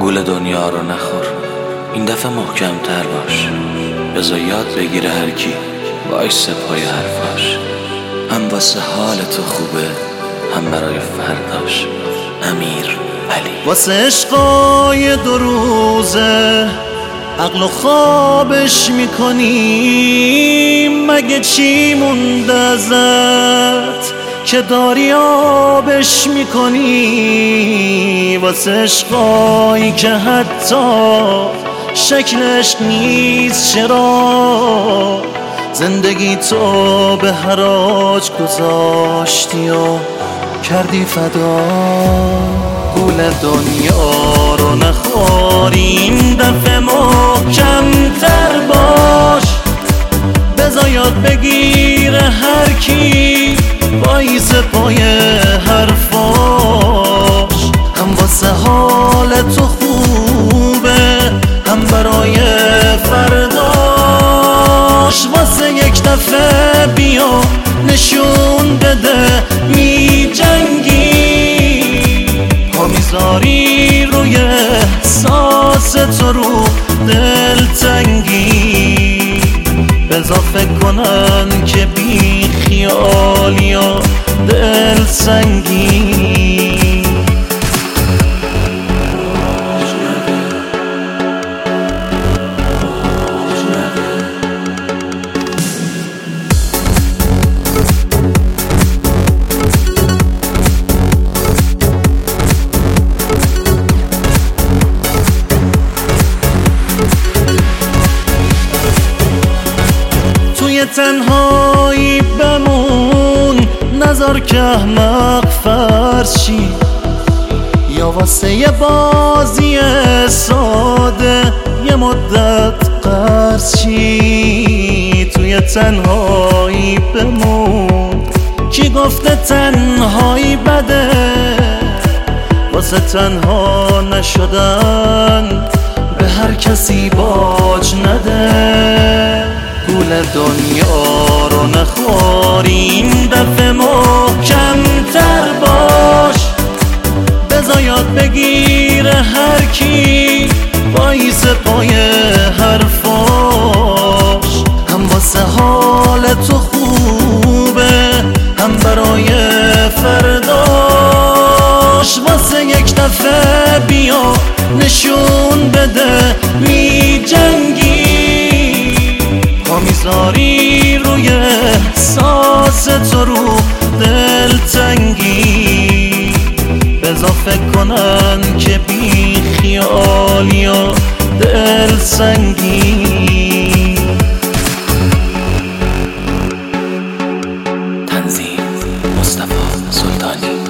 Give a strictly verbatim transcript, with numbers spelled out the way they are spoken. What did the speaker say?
گول دنیا رو نخور، این دفعه محکم‌تر باش. بذار یاد بگیره هر کی وایسه پای حرفاش. هم واسه حال تو خوبه، هم برای فرداش. امیر علی. واسه عشقای دو روزه عقل و خوابش میکنی، مگه چی مونده ازت که داری آبش میکنی؟ واسه عشقایی که حتی شکلش نیست، چرا زندگی تو به حراج گذاشتی و کردی فدا؟ گول دنیا رو نخوری، این دفعه محکم‌تر باش. بذار یاد بگیره هر کی وایس پای حرفاش. هم واسه حال تو خوبه، هم برای فرداش. واسه یک دفعه بیا نشون بده می جنگی، پا میذاری روی احساس تو رو دلتنگی. بذار فکر کنن که بی خیالی یا دل سنگی. تنهایی بمون، نذار که احمق فرض شی، یا واسه یه بازی ساده یه مدت قرض شی. توی تنهایی بمون، کی گفته تنهایی بده؟ واسه تنها نشدن به هر کسی باج نده. گول دنیا رو نخوری، این دفعه محکم‌تر باش. بذار یاد بگیره هر کی وایس پای حرفاش. هم واسه حال تو خوبه، هم برای فرداش. واسه یک دفعه بیا نشون بده می جنگی، پا میذاری روی احساس تو رو دلتنگی. بذار فکر کنن که بی خیالی یا دل سنگی. تنظیم مصطفی سلطانی.